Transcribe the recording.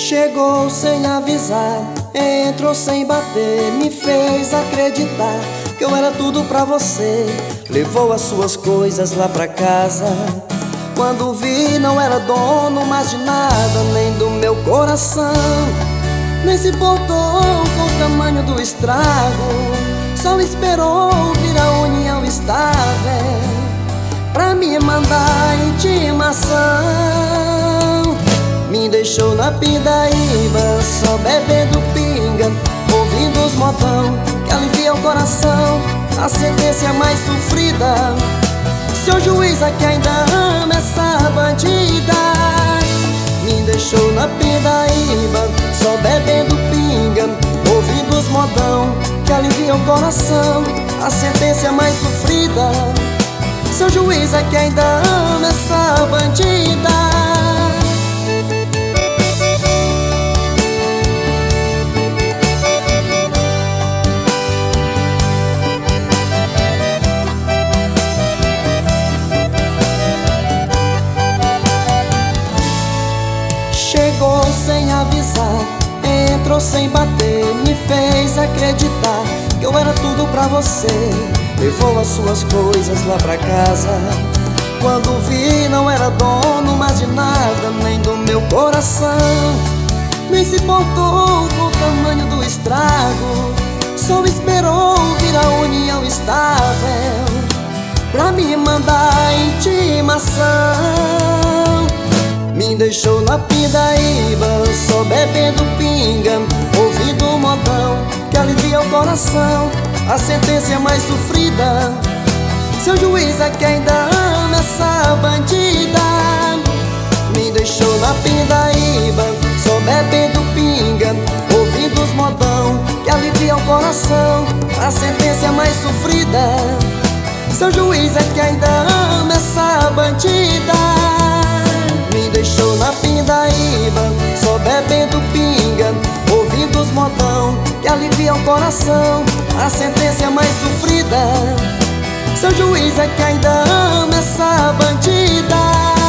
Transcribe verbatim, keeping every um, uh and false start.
Chegou sem avisar, entrou sem bater, me fez acreditar que eu era tudo pra você. Levou as suas coisas lá pra casa. Quando vi não era dono mais de nada, nem do meu coração. Nem se importou com o tamanho do estrago, só esperou vir a união estável pra me mandar intimação. Me deixou na pindaíba, só bebendo pinga, ouvindo os modão que alivia o coração. A sentença mais sofrida, seu juiz aqui ainda ama essa bandida. Me deixou na pindaíba, só bebendo pinga, ouvindo os modão que alivia o coração. A sentença mais sofrida, seu juiz aqui ainda ama essa bandida. Chegou sem avisar, entrou sem bater, me fez acreditar que eu era tudo pra você. Levou as suas coisas lá pra casa. Quando vi não era dono mais de nada, nem do meu coração. Nem se importou com o tamanho do estrago, só esperou vir a união estável pra me mandar intimação. Me deixou na pindaíba, só bebendo pinga, ouvindo o modão que alivia o coração. A sentença mais sofrida, seu juiz aqui ainda ama essa bandida. Me deixou na pindaíba, só bebendo pinga, ouvindo os modão que alivia o coração. A sentença mais sofrida, seu juiz aqui ainda ama essa bandida. Me deixou na pindaíba, só bebendo pinga, ouvindo os modão que alivia o coração. A sentença mais sofrida, seu juiz aqui ainda ama essa bandida.